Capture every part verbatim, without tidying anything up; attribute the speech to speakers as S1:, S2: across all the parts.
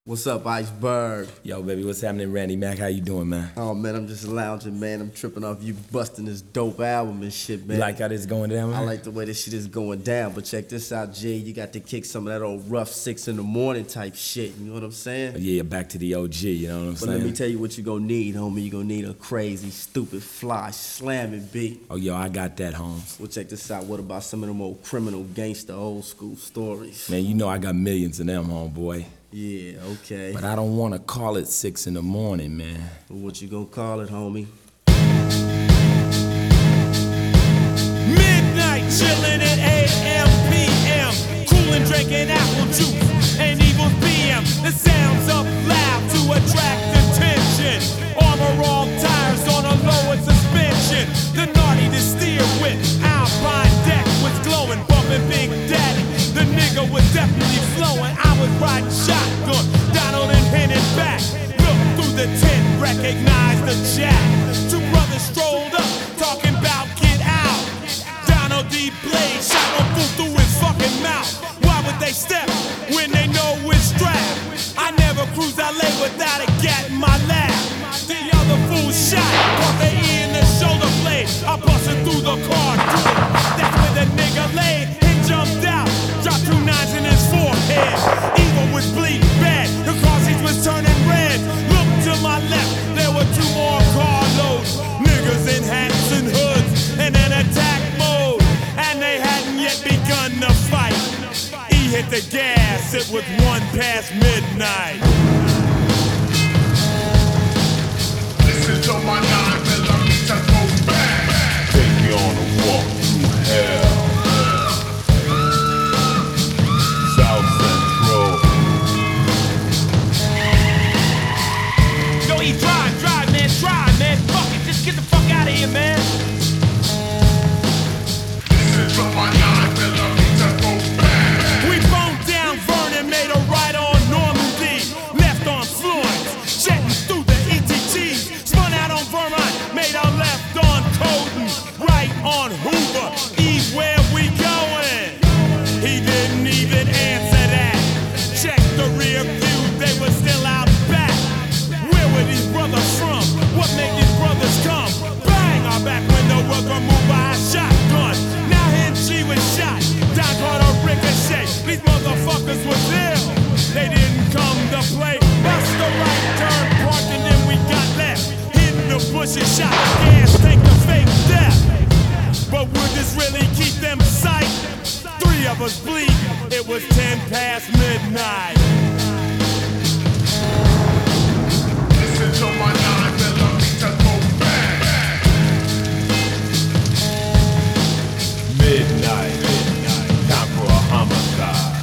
S1: What's up, Iceberg?
S2: Yo, baby, what's happening, Randy Mac? How you doing, man?
S1: Oh, man, I'm just lounging, man. I'm tripping off you busting this dope album and shit, man.
S2: You like how this going down, man?
S1: I like the way this shit is going down, but check this out, Jay. You got to kick some of that old rough six in the morning type shit, you know what I'm saying?
S2: Yeah, back to the O G, you know what I'm
S1: but
S2: saying?
S1: But let me tell you what you gonna need, homie. You gonna need a crazy, stupid, fly, slamming beat.
S2: Oh, yo, I got that, Holmes.
S1: Well, check this out. What about some of them old criminal gangster old school stories?
S2: Man, you know I got millions of them, homeboy.
S1: Yeah, okay.
S2: But I don't want to call it six in the morning, man.
S1: Well, what you gonna call it, homie?
S3: Midnight chillin' at A M P M, coolin' drinking apple juice and Evil's B M. The sounds up loud to attract attention. Armor all tires on a lower suspension. The naughty to steer with Alpine deck was glowing, bumping Big Daddy. The nigga was definitely flowing. I was riding shotgun, Donald and Henning back. Look through the tent, recognize the jack. Two brothers strolled up, talking about get out. Donald D. Blade shot one fool through his fucking mouth. Why would they step when they know it's strapped? I never cruise L A without a gat in my lap. The other fool shot, caught the ear in the shoulder blade. I busted through the car door. That's where the nigga laid. He jumped out, dropped two nines in his forehead. Evil was bleeding bad, the car seats was turning red. Look to my left, there were two more carloads. Niggas in hats and hoods, in an attack mode. And they hadn't yet begun to fight. He hit the gas, it was one past midnight.
S4: This is on my nine millimeter go back. Take you on a walk through hell. South Central.
S3: Yo, he drive, drive, man, drive, man. Fuck it, just get the fuck out of here, man.
S4: This is on my nine millimeter go back.
S3: We boned down Vernon, made a right on Normandy, left on Florence, jetting through the E T Ts, spun out on Vermont, made a left on Coden, right on Hoover. Eve, where we going? He didn't even answer that. Check the rear view, they were still out back. Where were these brothers from? What made these brothers come? Bang! Our back window was removed by a shotgun. Now him, she was shot. Doc caught a ricochet. These motherfuckers was ill. They didn't come to play. Bust the right turn, parked, and then we got left. Hit the bushes, shot gas, take the fake death. But would this really keep them sight? Three of us bleed. It was ten past midnight.
S4: This is on my nine millimeter go back.
S2: Midnight, midnight, time for a homicide.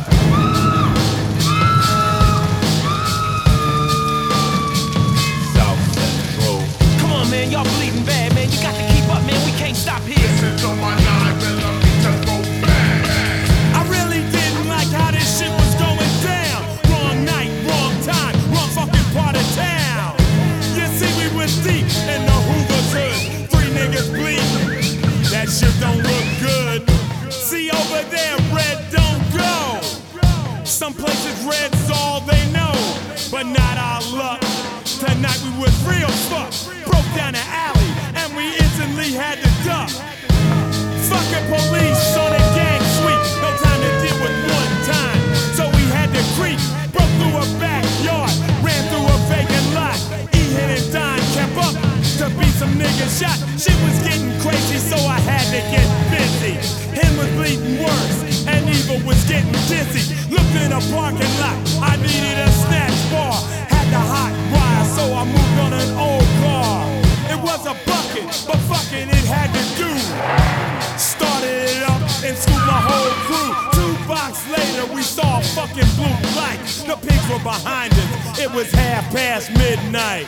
S2: South Central.
S3: Come on, man, y'all bleeding bad, man. You got to keep up, man. We can't stop here.
S4: This is on my nine millimeter go back.
S3: I really didn't like how this shit was going down. Wrong night, wrong time, wrong fucking part of town. You see, we was deep in the Hoover's hood. Three niggas bleeding. That shit don't look good. See over there, red don't go. Some places red's all they know, but not our luck. Tonight we was real fucked. Broke down an alley and we instantly had to duck. Fucking police on a gang sweep. No time to deal with one time. So we had to creep. Broke through a backyard. Ran through a vacant lot. E-Hit and Don kept up to beat some niggas shot. Shit was getting crazy, so I had to get busy. Him was bleeding worse, and Evil was getting dizzy. Looked in a parking lot. I needed a snatch bar. Had the hot wire, so I moved on an old car. It was a bucket, but fucking it had to do. Started it up and scooped my whole crew. Two blocks later, we saw a fucking blue light. The pigs were behind us. It was half past midnight.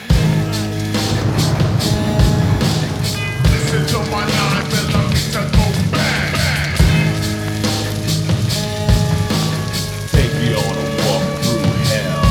S4: This is on my nine millimeter go back.
S2: Take me on a walk through hell.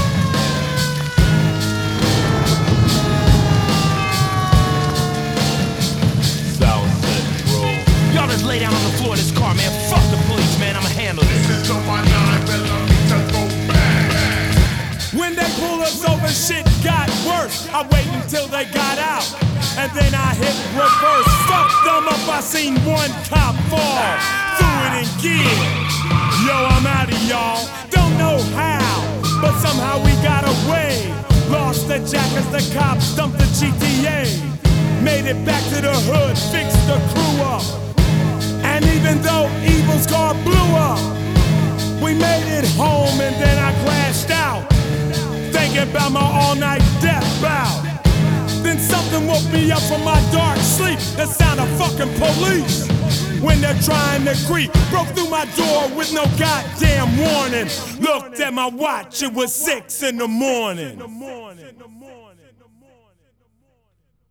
S2: South Central.
S3: Y'all just lay down on the floor of this car, man. Fuck the police, man. I'ma handle this.
S4: This is on my nine millimeter go back.
S3: When they pull us over, shit got worse. I wait until they got out, and then I hit reverse. Fucked them up, I seen one cop fall, threw it in gear. Yo, I'm outta y'all, don't know how, but somehow we got away. Lost the jack as the cops dumped the G T A. Made it back to the hood, fixed the crew up. And even though Evil's car blew up, we made it home and then I crashed out, thinking about my all-night death bout. Then something woke me up from my dark sleep, the sound of fucking police. When they're trying to creep, broke through my door with no goddamn warning. Looked at my watch, it was six in the morning.